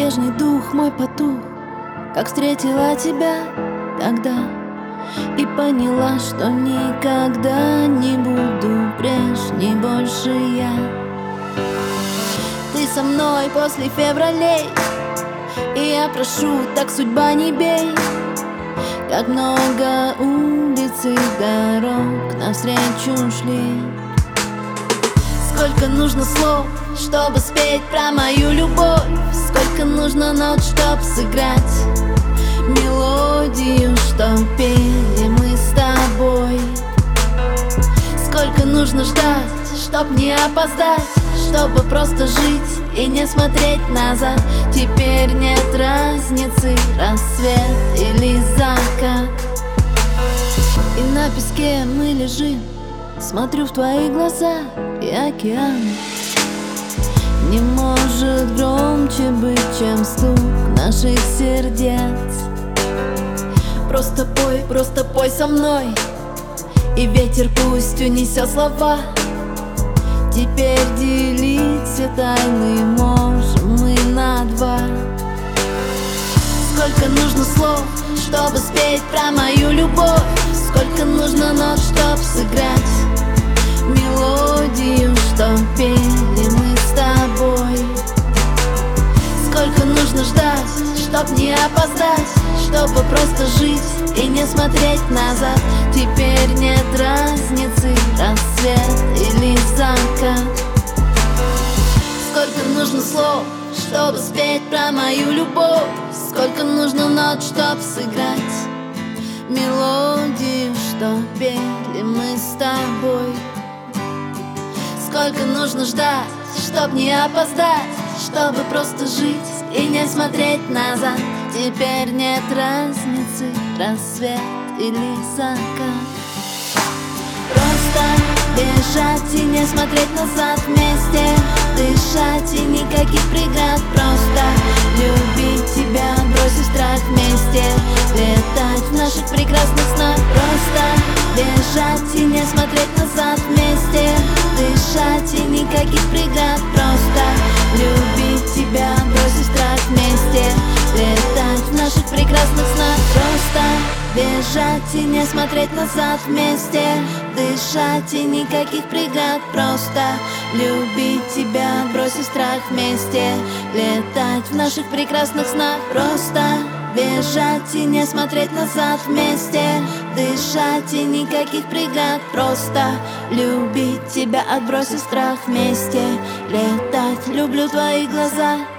прежний дух мой потух, как встретила тебя тогда, и поняла, что никогда не буду прежней больше я. Ты со мной после февралей, и я прошу, так судьба не бей. Как много улиц и дорог навстречу шли. Сколько нужно слов, чтобы спеть про мою любовь. Сколько нужно нот, чтоб сыграть мелодию, что пели мы с тобой. Сколько нужно ждать, чтоб не опоздать, чтобы просто жить и не смотреть назад. Теперь нет разницы, рассвет или закат. И на песке мы лежим, смотрю в твои глаза, и океан не может громче быть, чем стук наших сердец. Просто пой со мной, и ветер пусть унесет слова. Теперь делить все тайны можем мы на два. Сколько нужно слов, чтобы спеть про мою любовь. Сколько нужно нот, чтоб сыграть мелодию, что пели мы с тобой. Сколько нужно ждать, чтоб не опоздать, чтобы просто жить и не смотреть назад. Теперь нет разницы, рассвет или закат. Сколько нужно слов, чтобы спеть про мою любовь. Сколько нужно нот, чтоб сыграть мелодию, что пели мы с тобой. Сколько нужно ждать, чтоб не опоздать, чтобы просто жить и не смотреть назад. Теперь нет разницы, рассвет или закат. Просто бежать и не смотреть назад, вместе дышать и никаких преград. Просто любить тебя, бросив страх, вместе летать в наших прекрасных снах. Просто бежать и не смотреть назад, вместе дышать и никаких преград. Просто любить тебя, бросив страх, вместе летать в наших прекрасных снах. Просто бежать и не смотреть назад, вместе дышать и никаких преград. Просто любить тебя, бросив страх, вместе летать в наших прекрасных снах. Просто бежать и не смотреть назад, вместе дышать и никаких преград. Просто любить тебя, отбросив страх, вместе летать. Люблю твои глаза.